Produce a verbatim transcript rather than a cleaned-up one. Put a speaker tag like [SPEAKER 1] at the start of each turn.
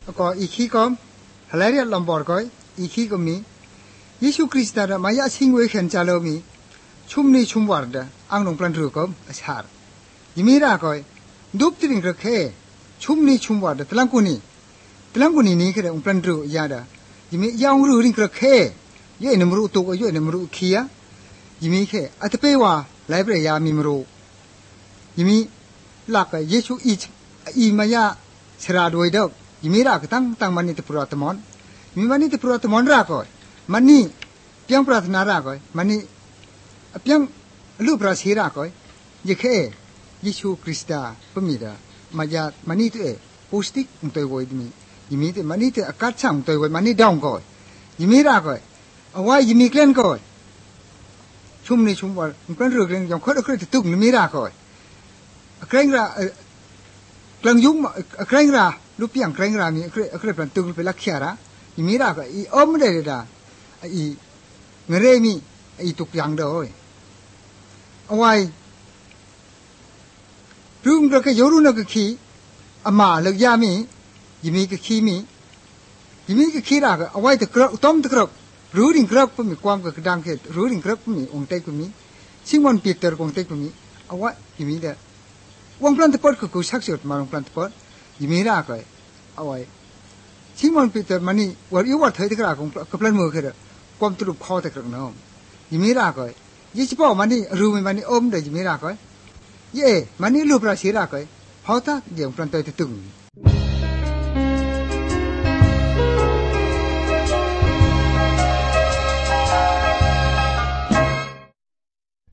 [SPEAKER 1] ก็อีขี้ก็ฮลาเรียลำบากก็อีขี้ก็มียิสุคริสต์น่ะมายาชิงเวเข็นจาโลมีชุมนี้ชุมวาร์ดอังนงพลันรูก็อาชาร์ยิมีรักก็ดูบติริงก็แค่ชุมนี้ชุมวาร์ดตลังกุนีตลังกุนีนี่คือองพลันรูยาดายิมียาวรูริงก็แค่ยี่นมรูตัวยี่นมรูขี้ยยิมีแค่อัตเปว่าไลบรารียามีมรูยิมีหลักเยซูอีอีมายาชราดวยดอกยิมีรักตั้งตั้งมันนี่ตปรตมอนยิมีมันนี่ตปรตมอนรักก็มันนี่เพียงปรารถนารักก็มันนี่เพียงรูปราศีรักก็ยิ่งแค่เยซูคริสต์พระมิดามายามันนี่ตัวเอโพสติกมุตัยไว้ดิมียิมีแต่มันนี่แต่อากาศช่างมุตัยไว้มันนี่ดาวก็ยิมีรักก็เอาไว้ยิมีเคลื่อนก็ชุมนี่ชุมว่ามันเป็นเรื่องอย่างคนอื่นที่ตุ้งยิมีรักก็เคร่งระกลางยุ่งเคร่งระรูปอย่างเคร่งระมีเคร่เคร่เป็นตุ้งเป็นลักษณะยิมีรักก็อีอมเดรดาอีเงเรมีอีตุกอย่างเดียวเอาไว้รุ่งก็แค่ยรุ่งก็ขี้อามาเลิกยามียิมีก็ขี้มียิมีก็ขี้รักเอาไว้ตะกรต้มตะกรรู้ดิ่งกรก็มีความก็ดังแค่รู้ดิ่งกรก็มีองค์เต็กก็มีชิงวันปีเตอร์องค์เต็กก็มีเอาไว้ยิมีเด้วังพลันตะปอดก็กูชักเสียดมาวังพลันตะปอดยิมีรักก็เอาไว้ชิงวันปีเตอร์มันนี่วันยุวัดเธอตะกรของกับพลันมือแค่ความตุลุบคอตะกรน้องยิมีรักก็ยี่สิบป่ามันนี่รู้มันนี่อมเดยิมีรักก็เย่มันนี่รูปราศีรักก็พอตาเดี๋ยวพลันเตอร์ตึง